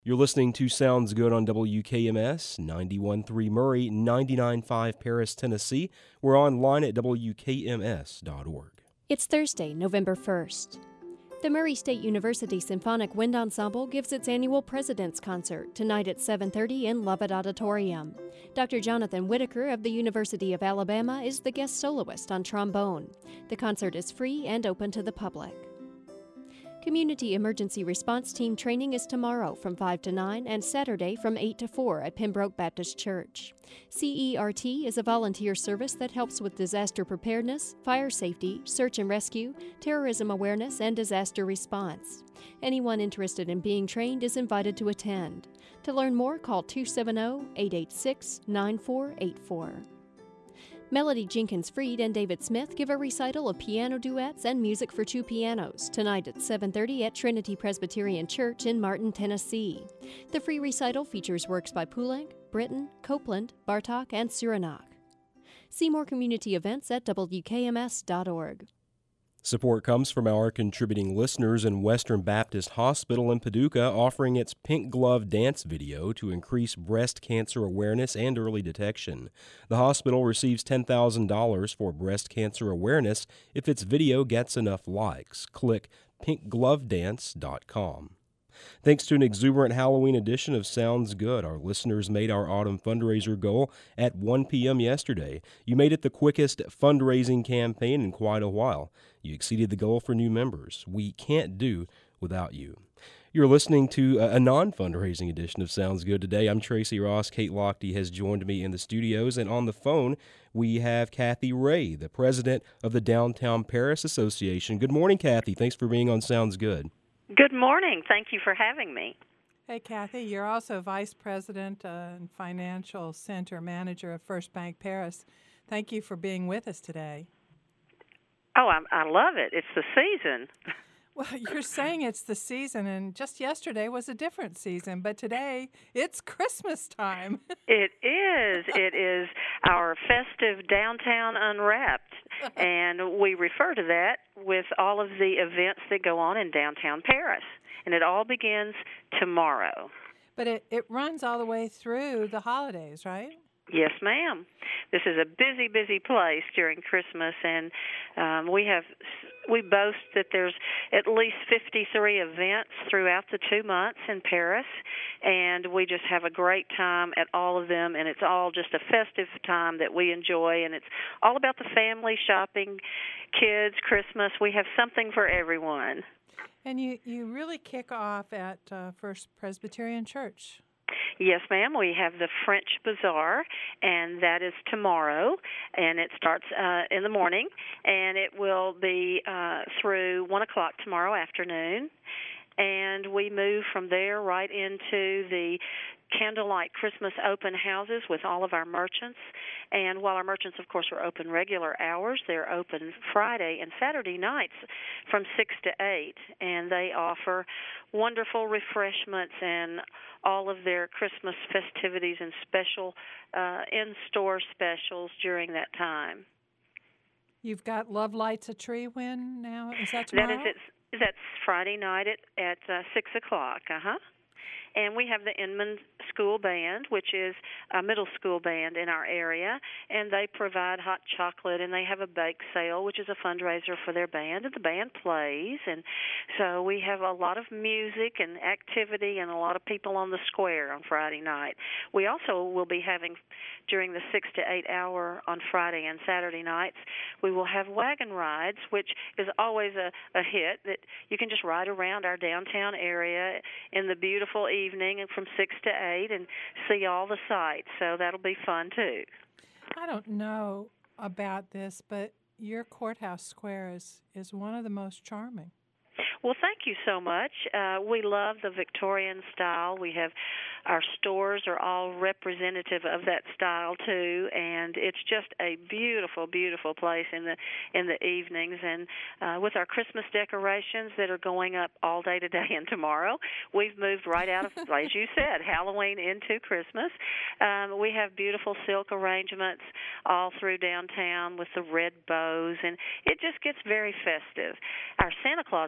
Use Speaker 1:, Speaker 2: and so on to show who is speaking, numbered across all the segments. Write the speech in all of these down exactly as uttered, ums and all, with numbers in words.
Speaker 1: You're listening to Sounds Good on W K M S, ninety-one point three Murray, ninety-nine point five Paris, Tennessee. We're online at W K M S dot org.
Speaker 2: It's Thursday, November first. The Murray State University Symphonic Wind Ensemble gives its annual President's Concert tonight at seven thirty in Lovett Auditorium. Doctor Jonathan Whitaker of the University of Alabama is the guest soloist on trombone. The concert is free and open to the public. Community Emergency Response Team training is tomorrow from five to nine and Saturday from eight to four at Pembroke Baptist Church. C E R T is a volunteer service that helps with disaster preparedness, fire safety, search and rescue, terrorism awareness, and disaster response. Anyone interested in being trained is invited to attend. To learn more, call two seven zero, eight eight six, nine four eight four. Melody Jenkins Freed and David Smith give a recital of piano duets and music for two pianos tonight at seven thirty at Trinity Presbyterian Church in Martin, Tennessee. The free recital features works by Poulenc, Britten, Copeland, Bartok, and Cyranach. See more community events at W K M S dot org.
Speaker 1: Support comes from our contributing listeners in Western Baptist Hospital in Paducah, offering its Pink Glove dance video to increase breast cancer awareness and early detection. The hospital receives ten thousand dollars for breast cancer awareness if its video gets enough likes. Click pink glove dance dot com. Thanks to an exuberant Halloween edition of Sounds Good, our listeners made our autumn fundraiser goal at one p.m. yesterday. You made it the quickest fundraising campaign in quite a while. You exceeded the goal for new members. We can't do without you. You're listening to a non-fundraising edition of Sounds Good today. I'm Tracy Ross. Kate Lochte has joined me in the studios, and on the phone we have Kathy Ray, the president of the Downtown Paris Association. Good morning, Kathy. Thanks for being on Sounds Good.
Speaker 3: Good morning. Thank you for having me.
Speaker 4: Hey, Kathy, you're also Vice President uh, and Financial Center Manager of First Bank Paris. Thank you for being with us today.
Speaker 3: Oh, I, I love it. It's the season.
Speaker 4: Well, you're saying it's the season, and just yesterday was a different season, but today it's Christmas time.
Speaker 3: It is. It is our festive Downtown Unwrapped, and we refer to that with all of the events that go on in downtown Paris, and it all begins tomorrow.
Speaker 4: But it, it runs all the way through the holidays, right?
Speaker 3: Yes, ma'am. This is a busy, busy place during Christmas, and um, we have we boast that there's at least fifty-three events throughout the two months in Paris, and we just have a great time at all of them, and it's all just a festive time that we enjoy, and it's all about the family, shopping, kids, Christmas. We have something for everyone.
Speaker 4: And you, you really kick off at uh, First Presbyterian Church.
Speaker 3: Yes, ma'am. We have the French Bazaar, and that is tomorrow, and it starts uh, in the morning, and it will be uh, through one o'clock tomorrow afternoon, and we move from there right into the candlelight Christmas open houses with all of our merchants. And while our merchants, of course, are open regular hours, they're open Friday and Saturday nights from six to eight, and they offer wonderful refreshments and all of their Christmas festivities and special uh, in-store specials during that time.
Speaker 4: You've got Love Lights a Tree when now? Is that tomorrow?
Speaker 3: That is, it's, that's Friday night at, at uh, six o'clock, uh-huh. And we have the Inman School Band, which is a middle school band in our area, and they provide hot chocolate, and they have a bake sale, which is a fundraiser for their band, and the band plays. And so we have a lot of music and activity and a lot of people on the square on Friday night. We also will be having, during the six to eight hour on Friday and Saturday nights, we will have wagon rides, which is always a, a hit, that you can just ride around our downtown area in the beautiful evening and from six to eight and see all the sights. So that'll be fun, too.
Speaker 4: I don't know about this, but your courthouse square is, is one of the most charming.
Speaker 3: Well, thank you so much. Uh, we love the Victorian style. We have our stores are all representative of that style too, and it's just a beautiful, beautiful place in the in the evenings. And uh, with our Christmas decorations that are going up all day today and tomorrow, we've moved right out of, as you said, Halloween into Christmas. Um, we have beautiful silk arrangements all through downtown with the red bows, and it just gets very festive. Our Santa Claus house is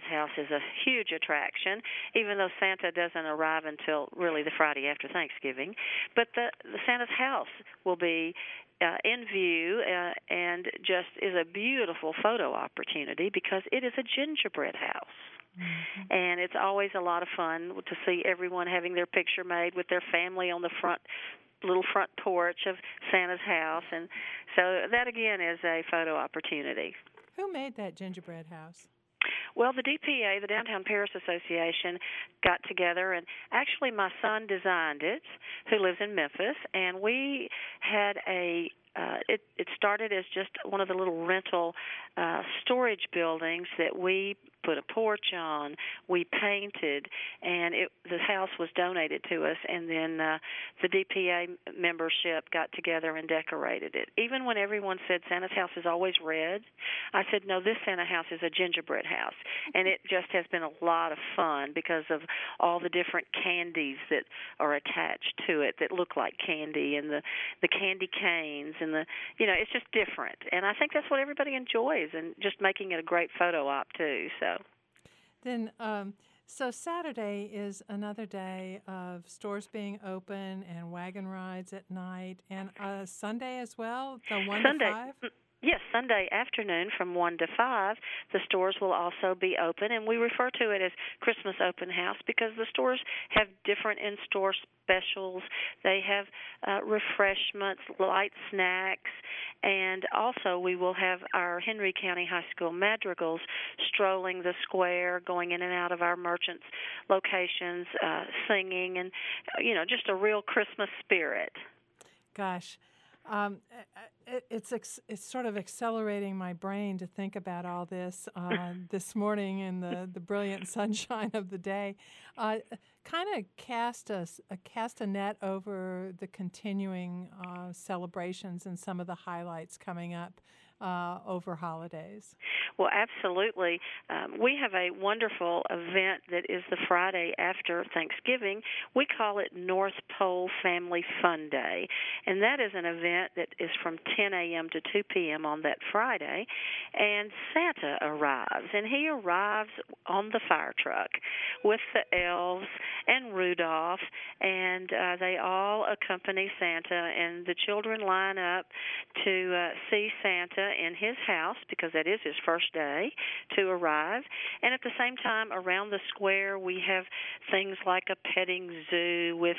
Speaker 3: is a huge attraction, even though Santa doesn't arrive until really the Friday after Thanksgiving. But the, the Santa's house will be uh, in view uh, and just is a beautiful photo opportunity because it is a gingerbread house. Mm-hmm. And it's always a lot of fun to see everyone having their picture made with their family on the front little front porch of Santa's house. And so that, again, is a photo opportunity.
Speaker 4: Who made that gingerbread house?
Speaker 3: Well, the D P A, the Downtown Paris Association, got together, and actually my son designed it, who lives in Memphis, and we had a Uh, it, it started as just one of the little rental uh, storage buildings that we put a porch on, we painted, and it, the house was donated to us, and then uh, the D P A membership got together and decorated it. Even when everyone said Santa's house is always red, I said, no, this Santa house is a gingerbread house, and it just has been a lot of fun because of all the different candies that are attached to it that look like candy, and the, the candy canes, and the, you know, it's just different. And I think that's what everybody enjoys, and just making it a great photo op, too, so.
Speaker 4: Then, um, so Saturday is another day of stores being open and wagon rides at night, and uh, Sunday as well, the one
Speaker 3: Sunday.
Speaker 4: to five?
Speaker 3: Yes, Sunday afternoon from one to five, the stores will also be open, and we refer to it as Christmas Open House because the stores have different in-store specials. They have uh, refreshments, light snacks, and also we will have our Henry County High School madrigals strolling the square, going in and out of our merchants' locations, uh, singing, and, you know, just a real Christmas spirit.
Speaker 4: Gosh. Um, it, it's ex- it's sort of accelerating my brain to think about all this uh, this morning in the, the brilliant sunshine of the day. Uh, kind of cast a, a cast a net over the continuing uh, celebrations and some of the highlights coming up uh, over holidays.
Speaker 3: Well, absolutely. Um, we have a wonderful event that is the Friday after Thanksgiving. We call it North Pole Family Fun Day, and that is an event that is from ten a.m. to two p.m. on that Friday, and Santa arrives, and he arrives on the fire truck with the elves and Rudolph, and uh, they all accompany Santa, and the children line up to uh, see Santa in his house because that is his first day to arrive. And at the same time, around the square, we have things like a petting zoo with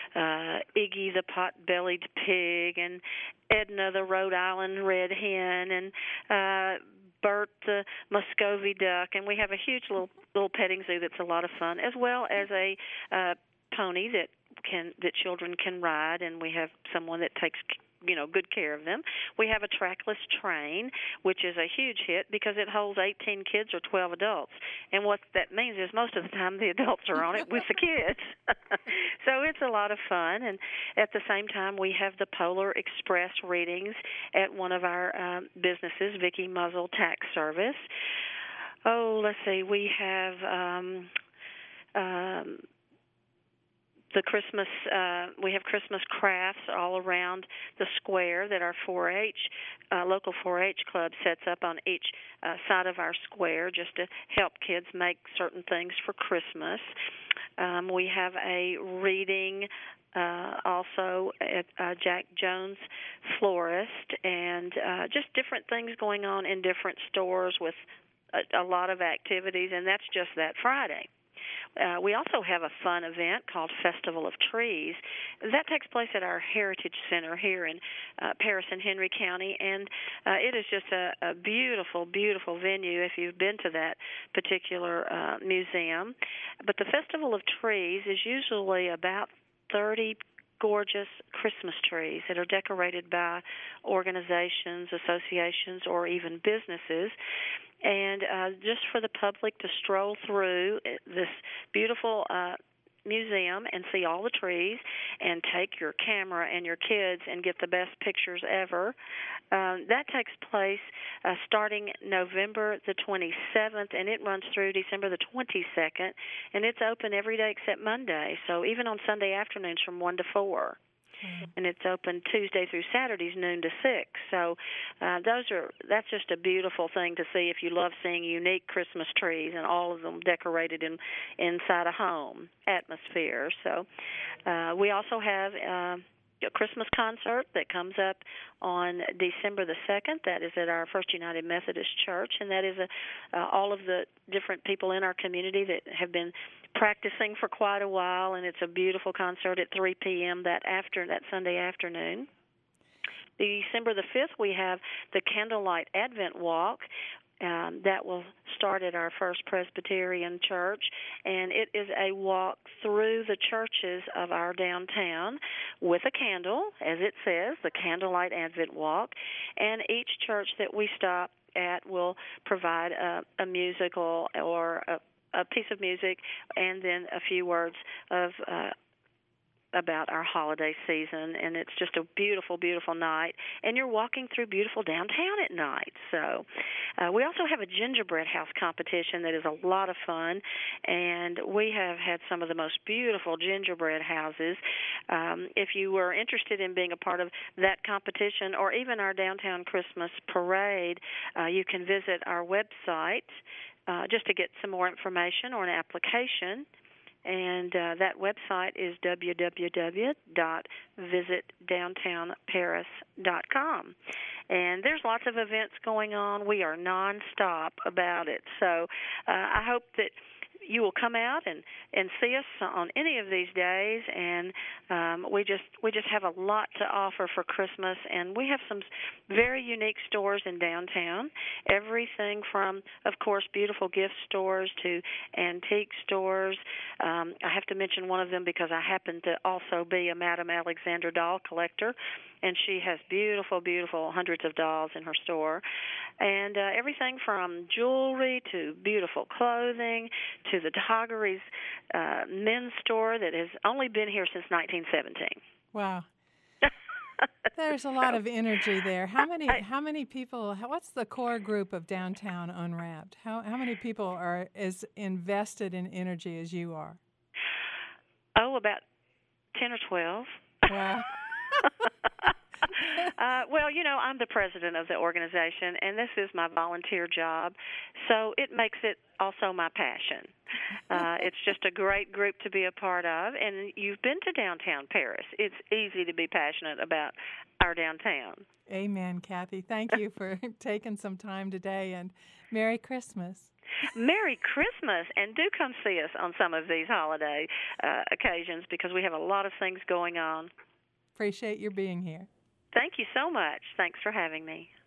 Speaker 3: uh, Iggy the pot-bellied pig and Edna the Rhode Island red hen and uh, Bert the Muscovy duck, and we have a huge little little petting zoo that's a lot of fun, as well as a uh, pony that can that children can ride, and we have someone that takes you know, good care of them. We have a trackless train, which is a huge hit because it holds eighteen kids or twelve adults. And what that means is most of the time the adults are on it with the kids. So it's a lot of fun. And at the same time, we have the Polar Express readings at one of our um, businesses, Vicky Muzzle Tax Service. Oh, let's see. We have... Um, um, The Christmas, uh, we have Christmas crafts all around the square that our four H, uh, local four H club sets up on each uh, side of our square just to help kids make certain things for Christmas. Um, we have a reading uh, also at uh, Jack Jones Florist, and uh, just different things going on in different stores with a, a lot of activities, and that's just that Friday. Uh, we also have a fun event called Festival of Trees. That takes place at our Heritage Center here in uh, Paris and Henry County, and uh, it is just a, a beautiful, beautiful venue if you've been to that particular uh, museum. But the Festival of Trees is usually about thirty gorgeous Christmas trees that are decorated by organizations, associations, or even businesses. And uh, just for the public to stroll through this beautiful uh, museum and see all the trees and take your camera and your kids and get the best pictures ever. Um, that takes place uh, starting November the twenty-seventh, and it runs through December the twenty-second, and it's open every day except Monday, so even on Sunday afternoons from one to four.
Speaker 4: Mm.
Speaker 3: and it's open Tuesday through Saturdays, noon to six. So uh, those are that's just a beautiful thing to see if you love seeing unique Christmas trees and all of them decorated in inside a home atmosphere. So uh, we also have uh, a Christmas concert that comes up on December the second. That is at our First United Methodist Church, and that is a, uh, all of the different people in our community that have been practicing for quite a while, and it's a beautiful concert at three p.m. that after that Sunday afternoon. December the fifth, we have the Candlelight Advent Walk. Um, that will start at our First Presbyterian Church, and it is a walk through the churches of our downtown with a candle, as it says, the Candlelight Advent Walk, and each church that we stop at will provide a, a musical or a, a piece of music and then a few words of uh, about our holiday season, and it's just a beautiful, beautiful night, and you're walking through beautiful downtown at night. So uh, we also have a gingerbread house competition that is a lot of fun, and we have had some of the most beautiful gingerbread houses. Um, if you were interested in being a part of that competition or even our downtown Christmas parade, uh, you can visit our website uh, just to get some more information or an application. And uh, that website is w w w dot visit downtown paris dot com. And there's lots of events going on. We are nonstop about it. So uh, I hope that you will come out and, and see us on any of these days, and um, we just we just have a lot to offer for Christmas, and we have some very unique stores in downtown, everything from, of course, beautiful gift stores to antique stores. Um, I have to mention one of them because I happen to also be a Madame Alexander doll collector, and she has beautiful, beautiful hundreds of dolls in her store, and uh, everything from jewelry to beautiful clothing to the Toggeries uh, men's store that has only been here since nineteen seventeen.
Speaker 4: Wow. There's a lot of energy there. How many
Speaker 3: I,
Speaker 4: how many people, how, what's the core group of Downtown Unwrapped? How how many people are as invested in energy as you are?
Speaker 3: Oh, about ten or twelve.
Speaker 4: Wow.
Speaker 3: uh, well, you know, I'm the president of the organization, and this is my volunteer job, so it makes it also my passion. Uh, it's just a great group to be a part of, and you've been to downtown Paris. It's easy to be passionate about our downtown.
Speaker 4: Amen, Kathy. Thank you for taking some time today, and Merry Christmas.
Speaker 3: Merry Christmas, and do come see us on some of these holiday uh, occasions because we have a lot of things going on.
Speaker 4: Appreciate your being here.
Speaker 3: Thank you so much. Thanks for having me.